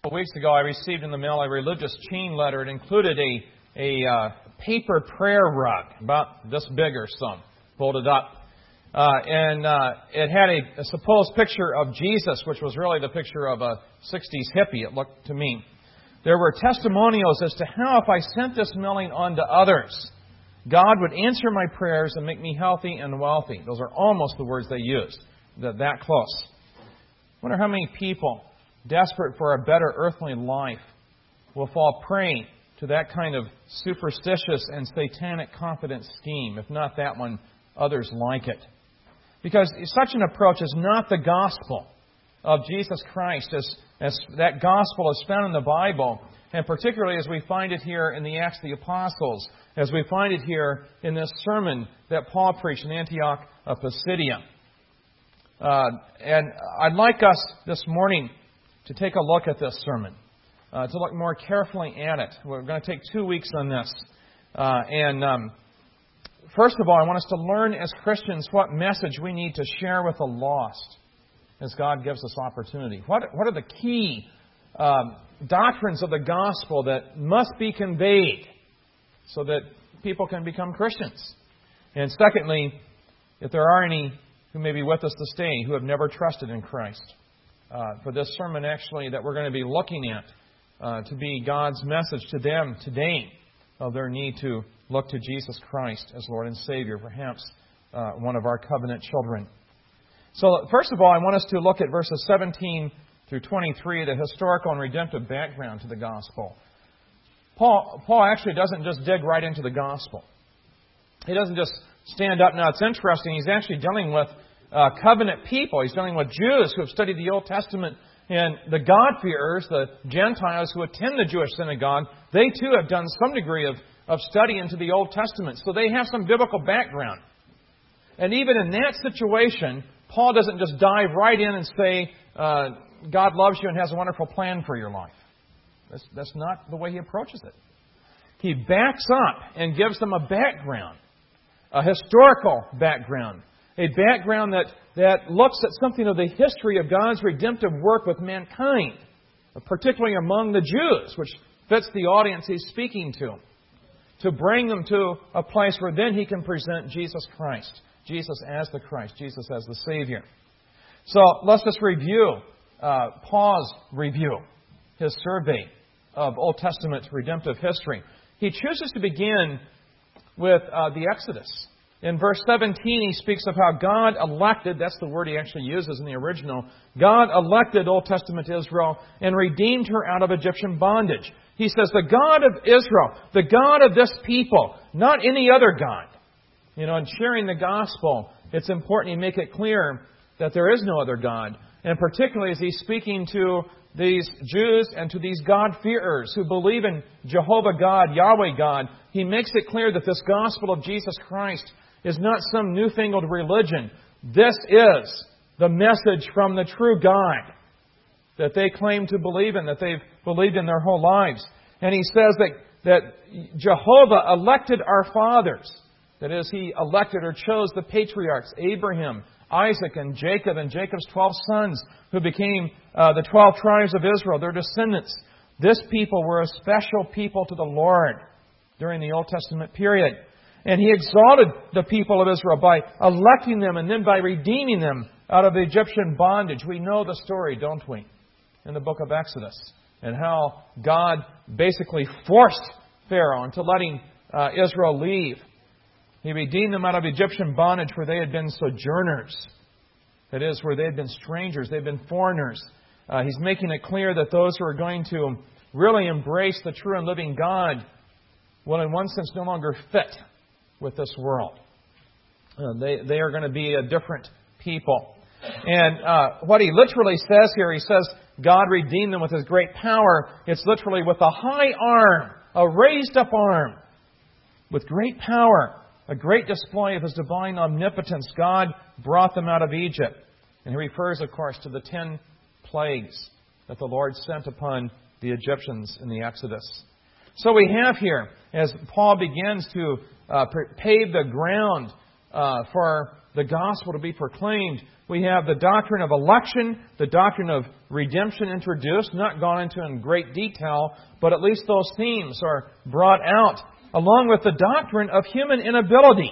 Weeks ago, I received in the mail a religious chain letter. It included a paper prayer rug, about this big or so, folded up. It had a supposed picture of Jesus, which was really the picture of a 60s hippie, it looked to me. There were testimonials as to how if I sent this mailing on to others, God would answer my prayers and make me healthy and wealthy. Those are almost the words they used, that close. I wonder how many people desperate for a better earthly life will fall prey to that kind of superstitious and satanic confidence scheme. If not that one, others like it. Because such an approach is not the gospel of Jesus Christ as that gospel is found in the Bible, and particularly as we find it here in the Acts of the Apostles, as we find it here in this sermon that Paul preached in Antioch of Pisidia. And I'd like us this morning to take a look at this sermon, to look more carefully at it. We're going to take 2 weeks on this. First of all, I want us to learn as Christians what message we need to share with the lost as God gives us opportunity. What are the key doctrines of the gospel that must be conveyed so that people can become Christians? And secondly, if there are any who may be with us this day who have never trusted in Christ, for this sermon actually that we're going to be looking at to be God's message to them today of their need to look to Jesus Christ as Lord and Savior, perhaps one of our covenant children. So first of all, I want us to look at verses 17 through 23, the historical and redemptive background to the gospel. Paul actually doesn't just dig right into the gospel. He doesn't just stand up. Now, it's interesting. He's actually dealing with covenant people. He's dealing with Jews who have studied the Old Testament, and the God-fearers, the Gentiles who attend the Jewish synagogue, they too have done some degree of study into the Old Testament. So they have some biblical background. And even in that situation, Paul doesn't just dive right in and say, God loves you and has a wonderful plan for your life. That's not the way he approaches it. He backs up and gives them a background, a historical background, a background that looks at something of the history of God's redemptive work with mankind, particularly among the Jews, which fits the audience he's speaking to bring them to a place where then he can present Jesus Christ, Jesus as the Christ, Jesus as the Savior. So let's just review, Paul's review, his survey of Old Testament redemptive history. He chooses to begin with the Exodus. In verse 17, he speaks of how God elected, that's the word he actually uses in the original, God elected Old Testament Israel and redeemed her out of Egyptian bondage. He says, the God of Israel, the God of this people, not any other God. You know, in sharing the gospel, it's important you make it clear that there is no other God. And particularly as he's speaking to these Jews and to these God-fearers who believe in Jehovah God, Yahweh God, he makes it clear that this gospel of Jesus Christ is not some newfangled religion. This is the message from the true God that they claim to believe in, that they've believed in their whole lives. And he says that Jehovah elected our fathers. That is, he elected or chose the patriarchs, Abraham, Isaac, and Jacob's 12 sons, who became the 12 tribes of Israel, their descendants. This people were a special people to the Lord during the Old Testament period. And he exalted the people of Israel by electing them and then by redeeming them out of the Egyptian bondage. We know the story, don't we, in the book of Exodus, and how God basically forced Pharaoh into letting Israel leave. He redeemed them out of Egyptian bondage where they had been sojourners. That is, where they had been strangers, they had been foreigners. He's making it clear that those who are going to really embrace the true and living God will in one sense no longer fit with this world. They are going to be a different people. And what he literally says here, he says God redeemed them with His great power. It's literally with a high arm, a raised up arm, with great power, a great display of His divine omnipotence. God brought them out of Egypt. And he refers, of course, to the 10 plagues that the Lord sent upon the Egyptians in the Exodus. So we have here, as Paul begins to pave the ground for the gospel to be proclaimed. We have the doctrine of election, the doctrine of redemption introduced, not gone into in great detail, but at least those themes are brought out, along with the doctrine of human inability.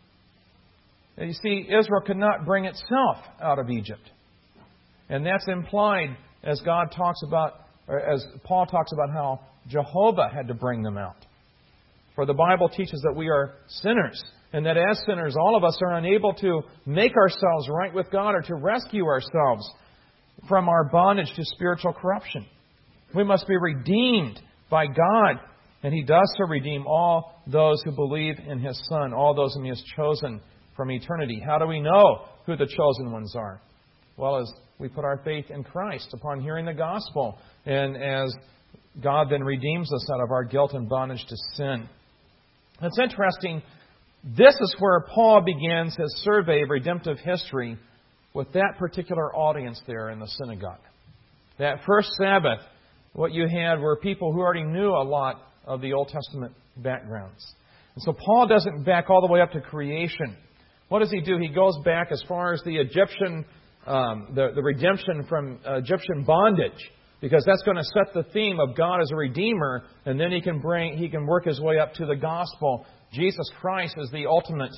You see, Israel could not bring itself out of Egypt. And that's implied as God talks about, or as Paul talks about how Jehovah had to bring them out. For the Bible teaches that we are sinners, and that as sinners, all of us are unable to make ourselves right with God or to rescue ourselves from our bondage to spiritual corruption. We must be redeemed by God, and He does so redeem all those who believe in His Son, all those whom He has chosen from eternity. How do we know who the chosen ones are? Well, as we put our faith in Christ upon hearing the gospel, and as God then redeems us out of our guilt and bondage to sin. It's interesting. This is where Paul begins his survey of redemptive history with that particular audience there in the synagogue. That first Sabbath, what you had were people who already knew a lot of the Old Testament backgrounds. And so Paul doesn't back all the way up to creation. What does he do? He goes back as far as the Egyptian, the redemption from Egyptian bondage, because that's going to set the theme of God as a redeemer, and then he can work his way up to the gospel. Jesus Christ is the ultimate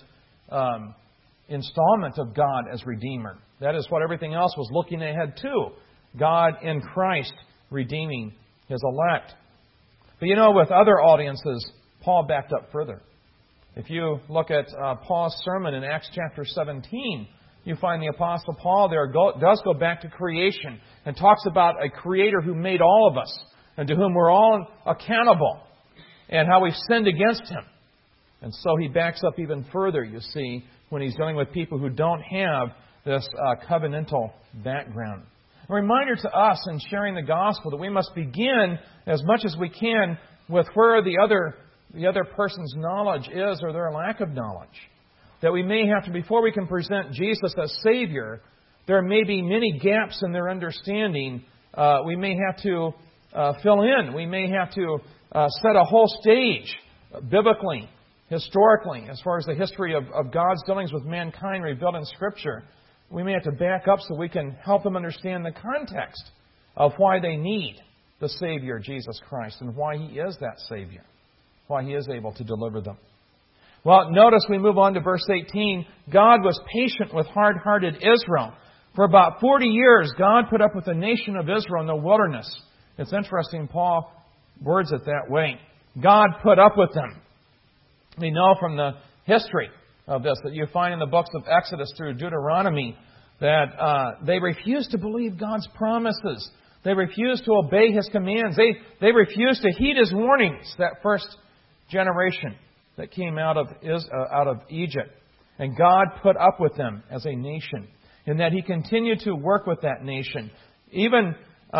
installment of God as redeemer. That is what everything else was looking ahead to. God in Christ redeeming His elect. But with other audiences, Paul backed up further. If you look at Paul's sermon in Acts chapter 17, you find the Apostle Paul there does go back to creation and talks about a Creator who made all of us and to whom we're all accountable and how we've sinned against Him. And so he backs up even further, you see, when he's dealing with people who don't have this covenantal background. A reminder to us in sharing the gospel that we must begin as much as we can with where the other person's knowledge is or their lack of knowledge. That we may have to, before we can present Jesus as Savior, there may be many gaps in their understanding. We may have to fill in. We may have to set a whole stage biblically, historically, as far as the history of God's dealings with mankind revealed in Scripture. We may have to back up so we can help them understand the context of why they need the Savior, Jesus Christ, and why He is that Savior, why He is able to deliver them. Well, notice we move on to verse 18. God was patient with hard-hearted Israel. For about 40 years, God put up with the nation of Israel in the wilderness. It's interesting, Paul words it that way. God put up with them. We know from the history of this that you find in the books of Exodus through Deuteronomy that they refused to believe God's promises. They refused to obey His commands. They refused to heed His warnings, that first generation that came out of Egypt. And God put up with them as a nation, in that He continued to work with that nation, even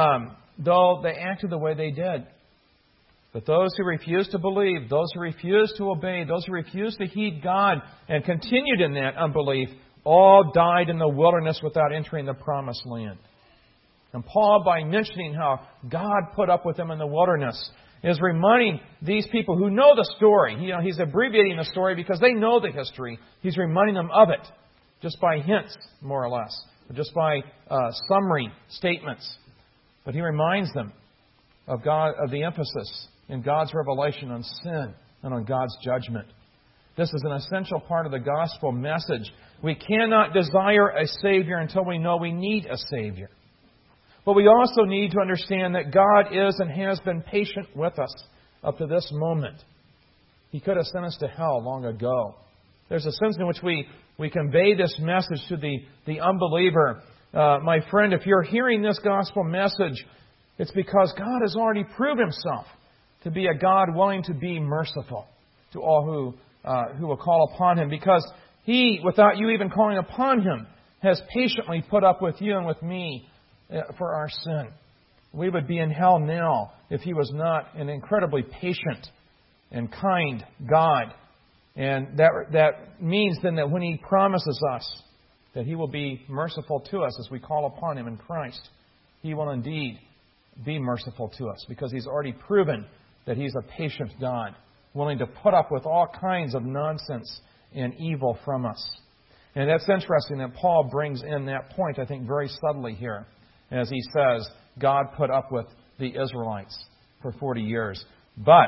though they acted the way they did. But those who refused to believe, those who refused to obey, those who refused to heed God and continued in that unbelief, all died in the wilderness without entering the promised land. And Paul, by mentioning how God put up with them in the wilderness, is reminding these people who know the story. He's abbreviating the story because they know the history. He's reminding them of it, just by hints, more or less, or just by summary statements. But he reminds them of the emphasis in God's revelation on sin and on God's judgment. This is an essential part of the gospel message. We cannot desire a Savior until we know we need a Savior. But we also need to understand that God is and has been patient with us up to this moment. He could have sent us to hell long ago. There's a sense in which we convey this message to the unbeliever. My friend, if you're hearing this gospel message, it's because God has already proved Himself to be a God willing to be merciful to all who will call upon Him. Because He, without you even calling upon Him, has patiently put up with you and with me for our sin. We would be in hell now if He was not an incredibly patient and kind God. And that means then that when He promises us that He will be merciful to us as we call upon Him in Christ, He will indeed be merciful to us, because He's already proven that He's a patient God, willing to put up with all kinds of nonsense and evil from us. And that's interesting that Paul brings in that point, I think, very subtly here. As he says, God put up with the Israelites for 40 years. But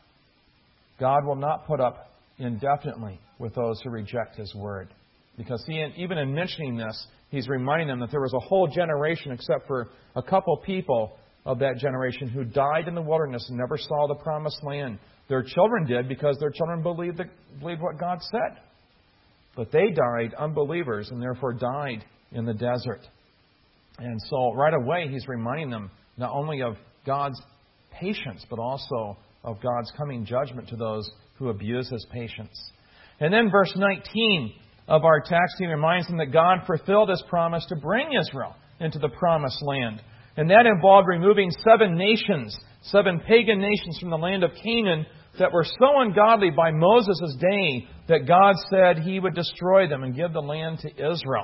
God will not put up indefinitely with those who reject His Word. Because even in mentioning this, he's reminding them that there was a whole generation, except for a couple people of that generation, who died in the wilderness and never saw the promised land. Their children did, because their children believed what God said. But they died unbelievers and therefore died in the desert. And so right away he's reminding them not only of God's patience, but also of God's coming judgment to those who abuse His patience. And then verse 19 of our text, he reminds them that God fulfilled His promise to bring Israel into the promised land. And that involved removing 7 nations, 7 pagan nations from the land of Canaan that were so ungodly by Moses' day that God said He would destroy them and give the land to Israel.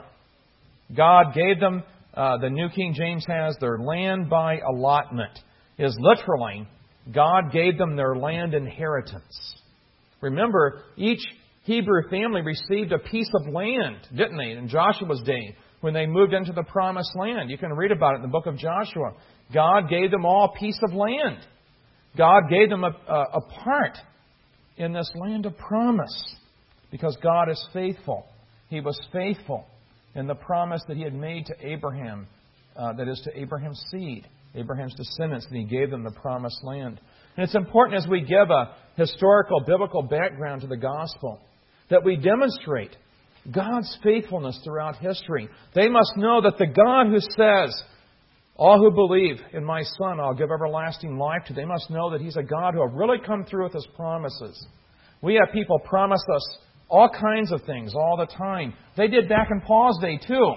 God gave them, the New King James has, their land by allotment. Is literally, God gave them their land inheritance. Remember, each Hebrew family received a piece of land, didn't they, in Joshua's day, when they moved into the promised land. You can read about it in the book of Joshua. God gave them all a piece of land. God gave them a part in this land of promise, because God is faithful. He was faithful in the promise that He had made to Abraham, that is, to Abraham's seed, Abraham's descendants, and He gave them the promised land. And it's important, as we give a historical, biblical background to the gospel, that we demonstrate God's faithfulness throughout history. They must know that the God who says, all who believe in my Son, I'll give everlasting life to, they must know that He's a God who will really come through with His promises. We have people promise us all kinds of things all the time. They did back in Paul's day too.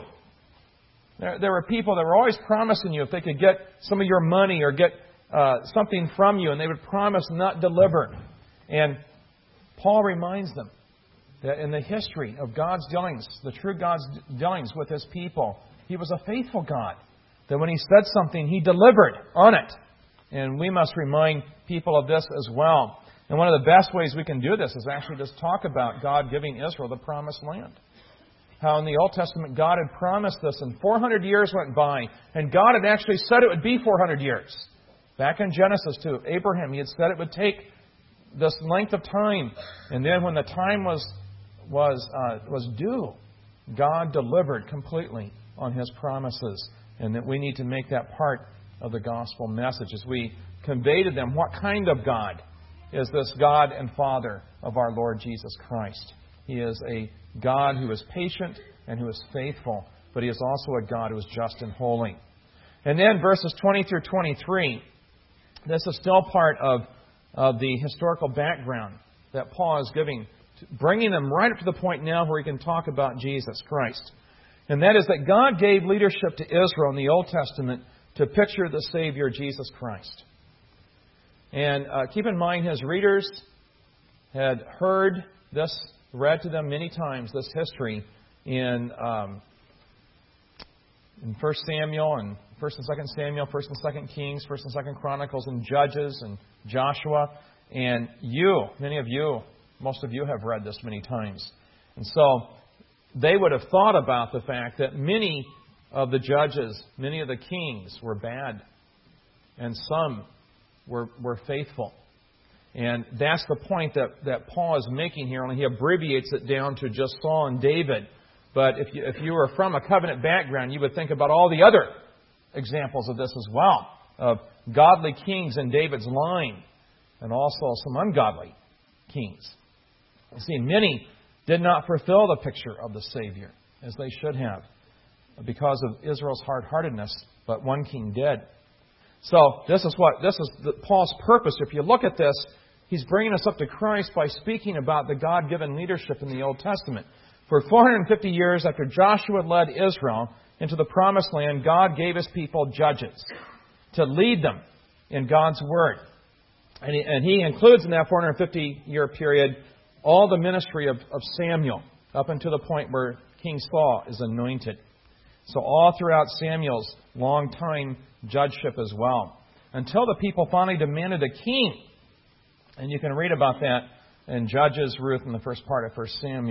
There were people that were always promising you if they could get some of your money or get something from you, and they would promise not deliver. And Paul reminds them that in the history of God's dealings, the true God's dealings with His people, He was a faithful God. That when He said something, He delivered on it. And we must remind people of this as well. And one of the best ways we can do this is actually just talk about God giving Israel the promised land. How in the Old Testament God had promised this, and 400 years went by, and God had actually said it would be 400 years. Back in Genesis to Abraham, He had said it would take this length of time. And then when the time was due, God delivered completely on His promises. And that we need to make that part of the gospel message as we convey to them what kind of God is this God and Father of our Lord Jesus Christ. He is a God who is patient and who is faithful, but He is also a God who is just and holy. And then verses 20 through 23, this is still part of the historical background that Paul is giving, bringing them right up to the point now where he can talk about Jesus Christ. And that is that God gave leadership to Israel in the Old Testament to picture the Savior, Jesus Christ. And keep in mind, His readers had heard this read to them many times, this history in 1 Samuel and 1 and 2 Samuel, 1 and 2 Kings, 1 and 2 Chronicles, and Judges and Joshua. And most of you have read this many times. And so they would have thought about the fact that many of the judges, many of the kings were bad, and some were faithful. And that's the point that Paul is making here, only he abbreviates it down to just Saul and David. But if you were from a covenant background, you would think about all the other examples of this as well, of godly kings in David's line, and also some ungodly kings. You see, many did not fulfill the picture of the Savior as they should have because of Israel's hard-heartedness, but one king did. So this is Paul's purpose. If you look at this, he's bringing us up to Christ by speaking about the God-given leadership in the Old Testament. For 450 years after Joshua led Israel into the Promised Land, God gave His people judges to lead them in God's Word. And He includes in that 450-year period all the ministry of Samuel up until the point where King Saul is anointed. So all throughout Samuel's long time judgeship as well, until the people finally demanded a king. And you can read about that in Judges, Ruth, and the first part of 1 Samuel.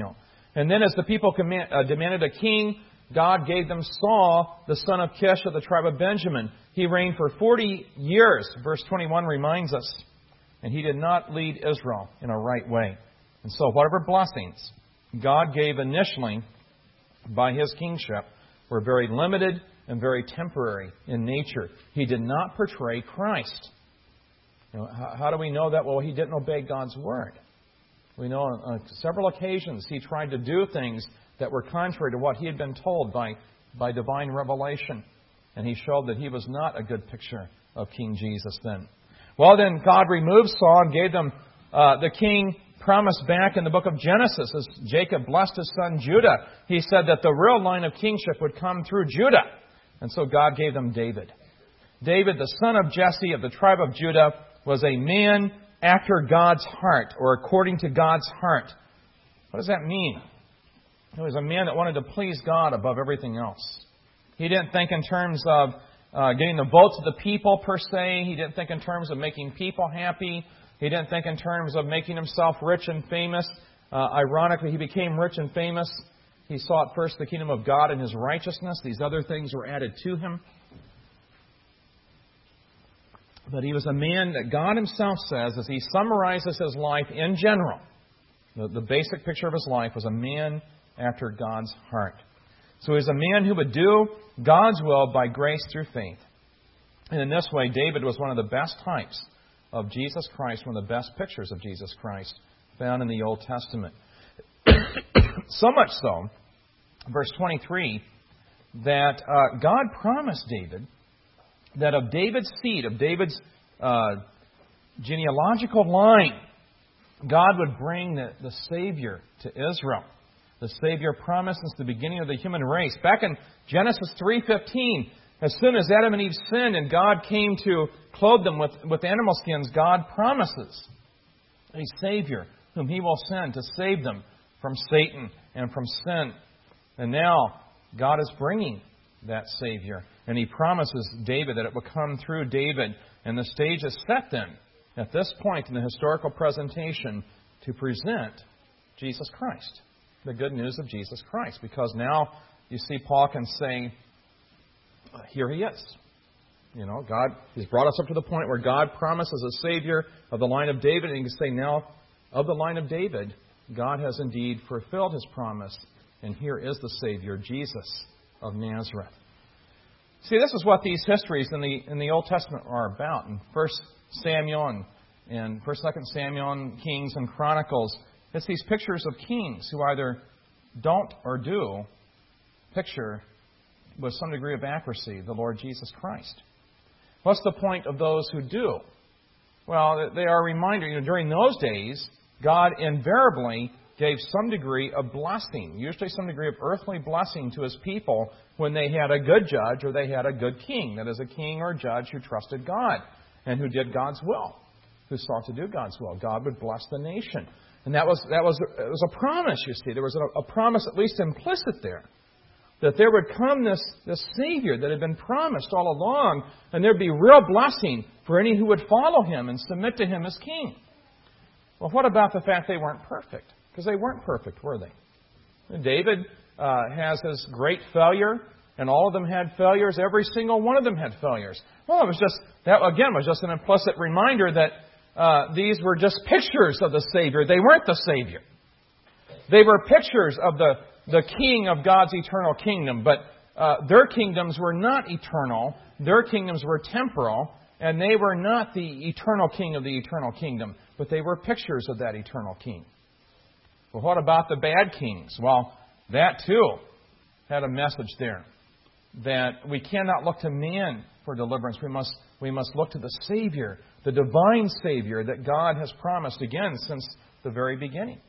And then as the people demanded a king, God gave them Saul, the son of Kish of the tribe of Benjamin. He reigned for 40 years, verse 21 reminds us. And he did not lead Israel in a right way. And so whatever blessings God gave initially by His kingship were very limited and very temporary in nature. He did not portray Christ. How do we know that? Well, He didn't obey God's word. We know on several occasions He tried to do things that were contrary to what He had been told by divine revelation. And He showed that He was not a good picture of King Jesus then. Well, then God removed Saul and gave them the king promised back in the book of Genesis. As Jacob blessed his son Judah, He said that the real line of kingship would come through Judah. And so God gave them David. David, the son of Jesse of the tribe of Judah, was a man after God's heart, or according to God's heart. What does that mean? He was a man that wanted to please God above everything else. He didn't think in terms of getting the votes of the people per se. He didn't think in terms of making people happy. He didn't think in terms of making himself rich and famous. Ironically, he became rich and famous. He sought first the kingdom of God and His righteousness. These other things were added to him. But he was a man that God Himself says, as He summarizes his life in general, the basic picture of his life was a man after God's heart. So he was a man who would do God's will by grace through faith. And in this way, David was one of the best types of Jesus Christ, one of the best pictures of Jesus Christ found in the Old Testament. So much so, verse 23, that God promised David that of David's seed, of David's genealogical line, God would bring the Savior to Israel. The Savior promised since the beginning of the human race. Back in Genesis 3:15, as soon as Adam and Eve sinned and God came to clothe them with animal skins, God promises a Savior whom He will send to save them from Satan and from sin. And now God is bringing that Savior. And He promises David that it will come through David. And the stage is set then, at this point in the historical presentation, to present Jesus Christ. The good news of Jesus Christ. Because now, you see, Paul can say, here He is. God, He's brought us up to the point where God promises a Savior of the line of David. And He can say, now, of the line of David, God has indeed fulfilled His promise. And here is the Savior, Jesus of Nazareth. See, this is what these histories in the Old Testament are about. In 1 Samuel and 1st, 2nd Samuel, and Kings and Chronicles, it's these pictures of kings who either don't or do picture with some degree of accuracy the Lord Jesus Christ. What's the point of those who do? Well, they are a reminder. During those days, God invariably gave some degree of blessing, usually some degree of earthly blessing to His people when they had a good judge or they had a good king. That is, a king or a judge who trusted God and who did God's will, who sought to do God's will. God would bless the nation. And it was a promise, you see. There was a promise at least implicit there, that there would come this Savior that had been promised all along, and there would be real blessing for any who would follow Him and submit to Him as king. Well, what about the fact they weren't perfect? Because they weren't perfect, were they? And David has his great failure, and all of them had failures. Every single one of them had failures. Well, that was just an implicit reminder that these were just pictures of the Savior. They weren't the Savior. They were pictures of the King of God's eternal kingdom. But their kingdoms were not eternal. Their kingdoms were temporal. And they were not the eternal King of the eternal kingdom. But they were pictures of that eternal King. Well, what about the bad kings? Well, that too had a message there. That we cannot look to man for deliverance. We must look to the Savior, the divine Savior that God has promised again since the very beginning.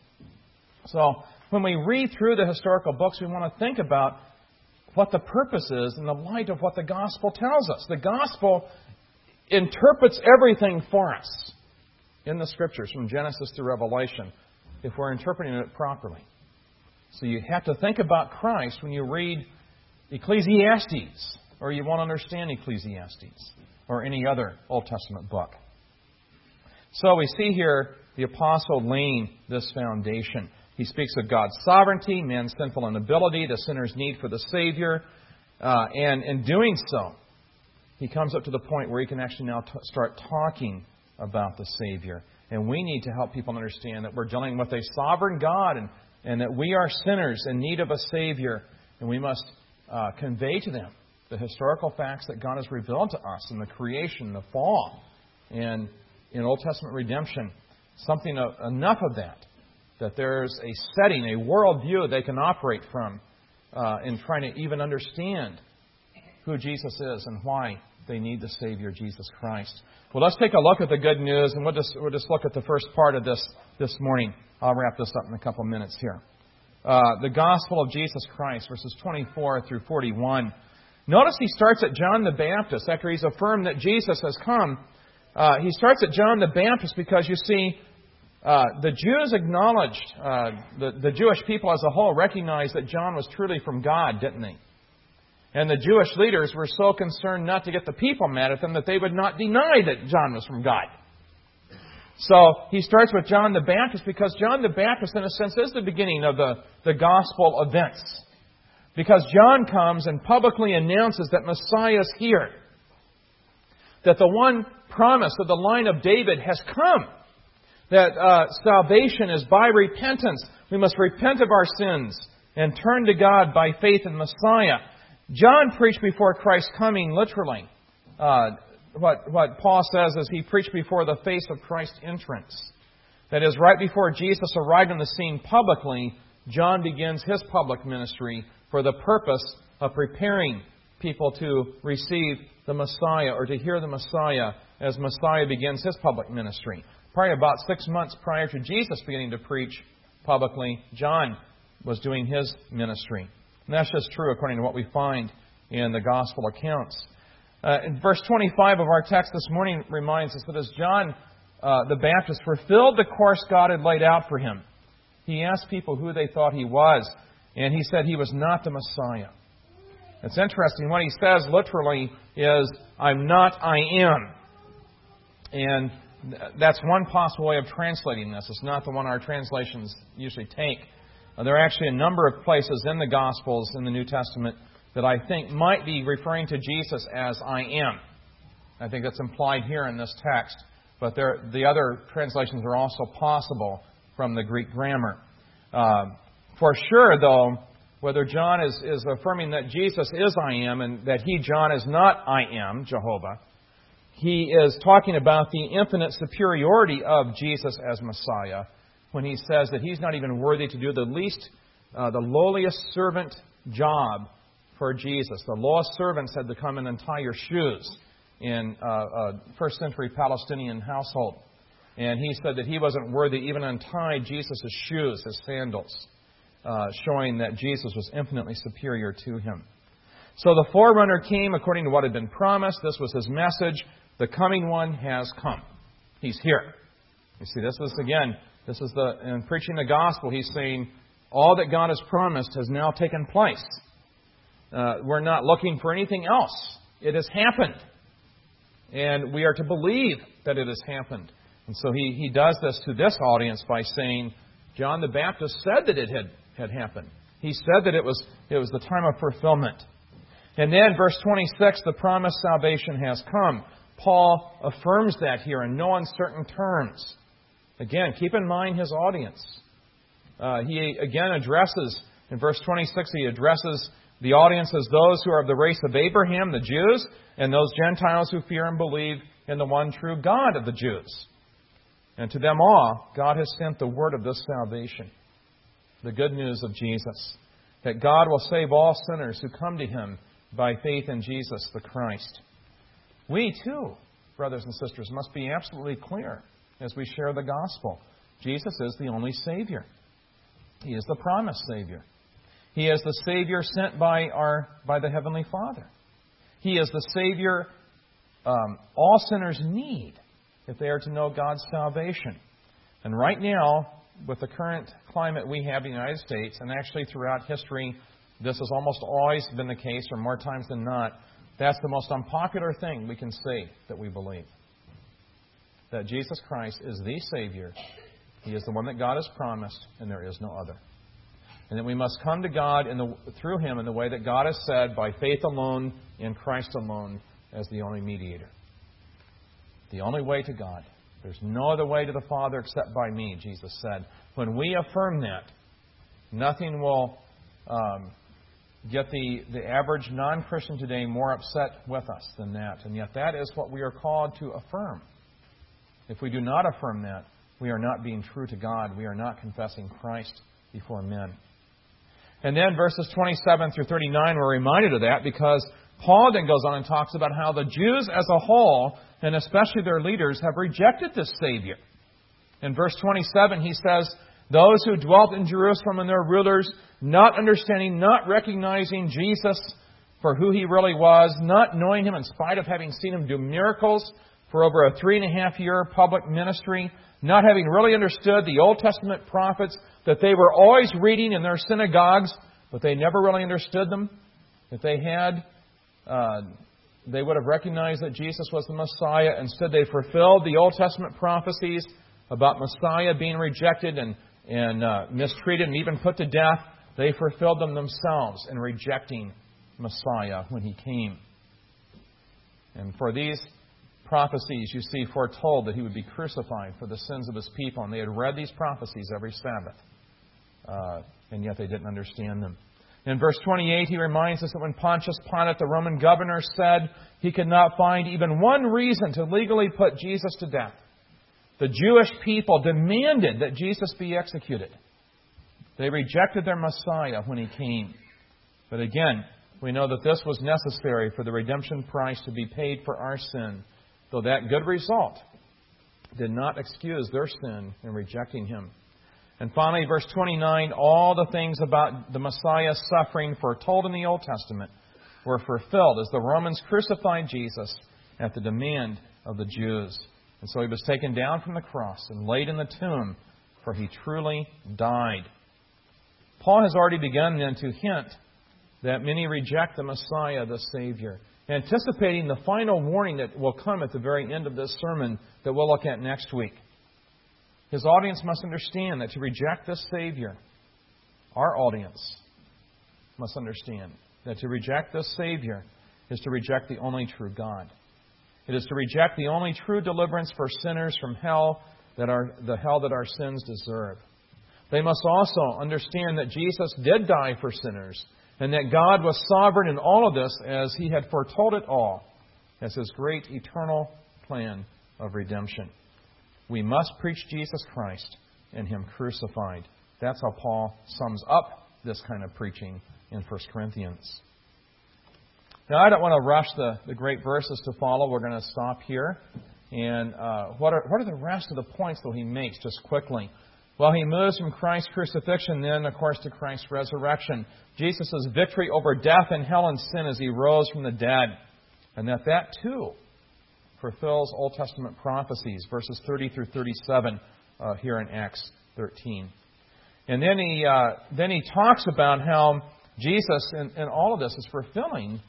So when we read through the historical books, we want to think about what the purpose is in the light of what the gospel tells us. The gospel interprets everything for us in the Scriptures from Genesis to Revelation if we're interpreting it properly. So you have to think about Christ when you read Ecclesiastes, or you won't understand Ecclesiastes or any other Old Testament book. So we see here the apostle laying this foundation. He speaks of God's sovereignty, man's sinful inability, the sinner's need for the Savior. And in doing so, he comes up to the point where he can actually now start talking about the Savior. And we need to help people understand that we're dealing with a sovereign God and that we are sinners in need of a Savior. And we must convey to them the historical facts that God has revealed to us in the creation, the fall, and in Old Testament redemption. Enough of that there's a setting, a worldview they can operate from in trying to even understand who Jesus is and why they need the Savior, Jesus Christ. Well, let's take a look at the good news, and we'll just look at the first part of this morning. I'll wrap this up in a couple minutes here. The gospel of Jesus Christ, verses 24 through 41. Notice he starts at John the Baptist. After he's affirmed that Jesus has come, he starts at John the Baptist because, you see, the Jews acknowledged, the Jewish people as a whole recognized that John was truly from God, didn't they? And the Jewish leaders were so concerned not to get the people mad at them that they would not deny that John was from God. So he starts with John the Baptist because John the Baptist, in a sense, is the beginning of the gospel events. Because John comes and publicly announces that Messiah is here. That the one promise of the line of David has come. That salvation is by repentance. We must repent of our sins and turn to God by faith in Messiah. John preached before Christ's coming, literally. What Paul says is he preached before the face of Christ's entrance. That is, right before Jesus arrived on the scene publicly, John begins his public ministry for the purpose of preparing people to receive the Messiah or to hear the Messiah as Messiah begins his public ministry. Probably about 6 months prior to Jesus beginning to preach publicly, John was doing his ministry. And that's just true according to what we find in the gospel accounts. In verse 25 of our text this morning reminds us that as John the Baptist fulfilled the course God had laid out for him, he asked people who they thought he was, and he said he was not the Messiah. It's interesting. What he says literally is, I'm not, I am. And that's one possible way of translating this. It's not the one our translations usually take. There are actually a number of places in the Gospels in the New Testament that I think might be referring to Jesus as I am. I think that's implied here in this text. But the other translations are also possible from the Greek grammar. For sure, though, whether John is affirming that Jesus is I am and that he, John, is not I am, Jehovah, he is talking about the infinite superiority of Jesus as Messiah when he says that he's not even worthy to do the lowliest servant job for Jesus. The lowest servants had to come in and tie your shoes in a first century Palestinian household. And he said that he wasn't worthy even to untie Jesus' shoes, his sandals, showing that Jesus was infinitely superior to him. So the forerunner came according to what had been promised. This was his message. The coming one has come. He's here. You see, in preaching the gospel, he's saying all that God has promised has now taken place. We're not looking for anything else. It has happened. And we are to believe that it has happened. And so he does this to this audience by saying, John the Baptist said that it had happened. He said that it was the time of fulfillment. And then, verse 26, the promised salvation has come. Paul affirms that here in no uncertain terms. Again, keep in mind his audience. He again addresses, in verse 26, he addresses the audience as those who are of the race of Abraham, the Jews, and those Gentiles who fear and believe in the one true God of the Jews. And to them all, God has sent the word of this salvation, the good news of Jesus, that God will save all sinners who come to Him by faith in Jesus the Christ. We too, brothers and sisters, must be absolutely clear as we share the gospel. Jesus is the only Savior. He is the promised Savior. He is the Savior sent by the Heavenly Father. He is the Savior all sinners need if they are to know God's salvation. And right now, with the current climate we have in the United States, and actually throughout history, this has almost always been the case, or more times than not, that's the most unpopular thing we can say that we believe. That Jesus Christ is the Savior He is the one that God has promised, and there is no other. And that we must come to God through Him in the way that God has said, by faith alone, in Christ alone, as the only mediator. The only way to God. There's no other way to the Father except by me, Jesus said. When we affirm that, nothing will get the average non-Christian today more upset with us than that. And yet that is what we are called to affirm. If we do not affirm that, we are not being true to God. We are not confessing Christ before men. And then verses 27 through 39 we're reminded of that, because Paul then goes on and talks about how the Jews as a whole, and especially their leaders, have rejected this Savior. In verse 27 he says, those who dwelt in Jerusalem and their rulers, not understanding, not recognizing Jesus for who He really was, not knowing Him in spite of having seen Him do miracles for over a 3.5-year public ministry, not having really understood the Old Testament prophets that they were always reading in their synagogues, but they never really understood them. If they had, they would have recognized that Jesus was the Messiah. Instead, they fulfilled the Old Testament prophecies about Messiah being rejected and mistreated and even put to death. They fulfilled them themselves in rejecting Messiah when He came. And for these prophecies, you see, foretold that He would be crucified for the sins of His people. And they had read these prophecies every Sabbath. And yet they didn't understand them. In verse 28, he reminds us that when Pontius Pilate, the Roman governor, said he could not find even one reason to legally put Jesus to death, the Jewish people demanded that Jesus be executed. They rejected their Messiah when He came. But again, we know that this was necessary for the redemption price to be paid for our sin, though that good result did not excuse their sin in rejecting Him. And finally, verse 29, all the things about the Messiah's suffering foretold in the Old Testament were fulfilled as the Romans crucified Jesus at the demand of the Jews. And so He was taken down from the cross and laid in the tomb, for He truly died. Paul has already begun then to hint that many reject the Messiah, the Savior, anticipating the final warning that will come at the very end of this sermon that we'll look at next week. His audience must understand that to reject this Savior, our audience must understand that to reject this Savior is to reject the only true God. It is to reject the only true deliverance for sinners from hell, the hell that our sins deserve. They must also understand that Jesus did die for sinners, and that God was sovereign in all of this as He had foretold it all as His great eternal plan of redemption. We must preach Jesus Christ and Him crucified. That's how Paul sums up this kind of preaching in 1 Corinthians. Now, I don't want to rush the great verses to follow. We're going to stop here. And what are the rest of the points that he makes just quickly? Well, he moves from Christ's crucifixion then, of course, to Christ's resurrection. Jesus' victory over death and hell and sin as He rose from the dead. And that too fulfills Old Testament prophecies, verses 30 through 37 here in Acts 13. And then he talks about how Jesus, in all of this, is fulfilling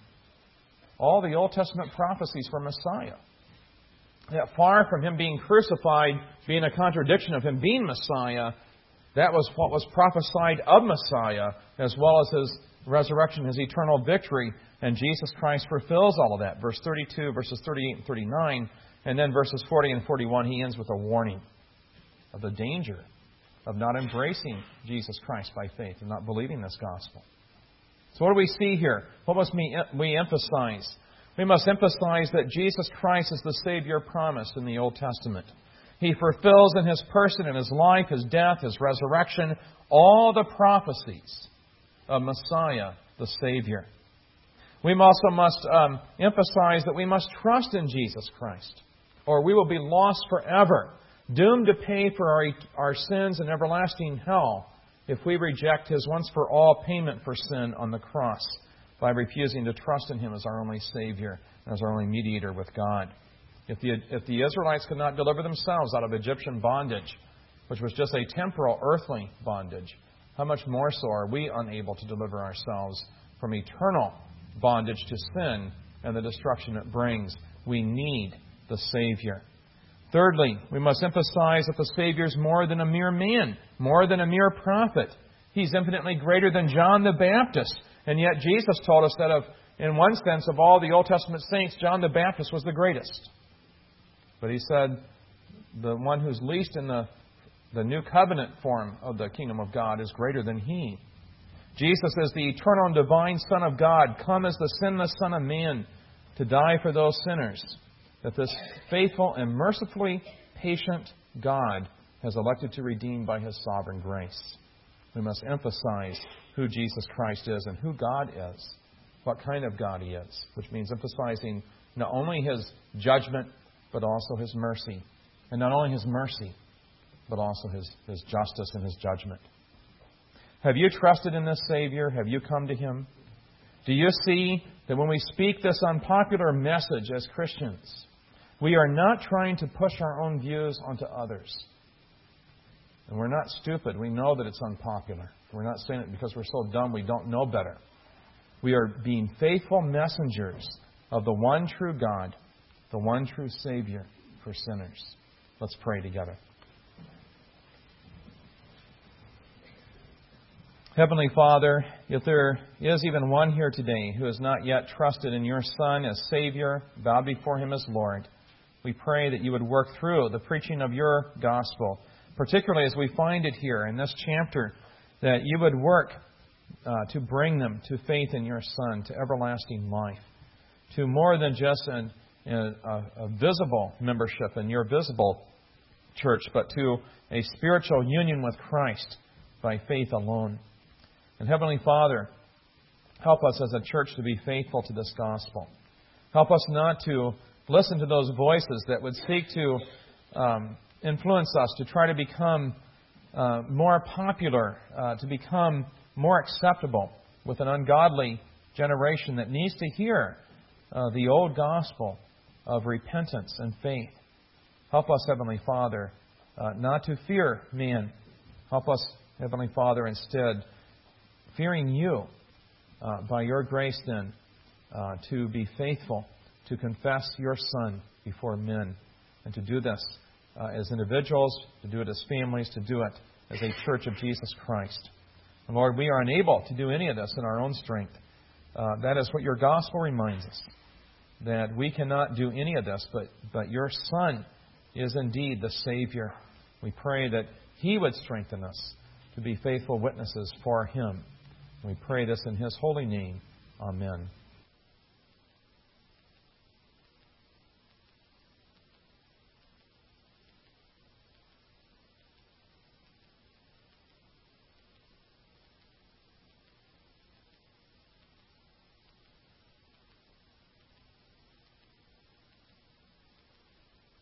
all the Old Testament prophecies for Messiah. That far from Him being crucified, being a contradiction of Him being Messiah, that was what was prophesied of Messiah, as well as His resurrection, His eternal victory. And Jesus Christ fulfills all of that. Verse 32, verses 38 and 39, and then verses 40 and 41, he ends with a warning of the danger of not embracing Jesus Christ by faith and not believing this gospel. So what do we see here? What must we emphasize? We must emphasize that Jesus Christ is the Savior promised in the Old Testament. He fulfills in His person, in His life, His death, His resurrection, all the prophecies of Messiah, the Savior. We also must emphasize that we must trust in Jesus Christ, or we will be lost forever, doomed to pay for our sins in everlasting hell if we reject His once-for-all payment for sin on the cross by refusing to trust in Him as our only Savior and as our only mediator with God. If the Israelites could not deliver themselves out of Egyptian bondage, which was just a temporal, earthly bondage, how much more so are we unable to deliver ourselves from eternal bondage to sin and the destruction it brings? We need the Savior. Thirdly, we must emphasize that the Savior is more than a mere man, more than a mere prophet. He's infinitely greater than John the Baptist. And yet Jesus told us that in one sense, of all the Old Testament saints, John the Baptist was the greatest. But he said the one who's least in the new covenant form of the kingdom of God is greater than he. Jesus is the eternal and divine Son of God, come as the sinless Son of Man to die for those sinners that this faithful and mercifully patient God has elected to redeem by His sovereign grace. We must emphasize who Jesus Christ is and who God is, what kind of God He is, which means emphasizing not only His judgment, but also His mercy. And not only His mercy, but also His justice and His judgment. Have you trusted in this Savior? Have you come to Him? Do you see that when we speak this unpopular message as Christians, we are not trying to push our own views onto others? And we're not stupid. We know that it's unpopular. We're not saying it because we're so dumb we don't know better. We are being faithful messengers of the one true God, the one true Savior for sinners. Let's pray together. Heavenly Father, if there is even one here today who has not yet trusted in Your Son as Savior, bowed before Him as Lord, we pray that You would work through the preaching of Your gospel, particularly as we find it here in this chapter, that You would work to bring them to faith in Your Son, to everlasting life, to more than just a visible membership in Your visible church, but to a spiritual union with Christ by faith alone. And Heavenly Father, help us as a church to be faithful to this gospel. Help us not to listen to those voices that would seek to influence us to try to become more popular, to become more acceptable with an ungodly generation that needs to hear the old gospel of repentance and faith. Help us, Heavenly Father, not to fear man. Help us, Heavenly Father, instead, fearing You, by Your grace then, to be faithful, to confess Your Son before men, and to do this as individuals, to do it as families, to do it as a church of Jesus Christ. And Lord, we are unable to do any of this in our own strength. That is what Your gospel reminds us, that we cannot do any of this, but Your Son is indeed the Savior. We pray that He would strengthen us to be faithful witnesses for Him. We pray this in His holy name. Amen.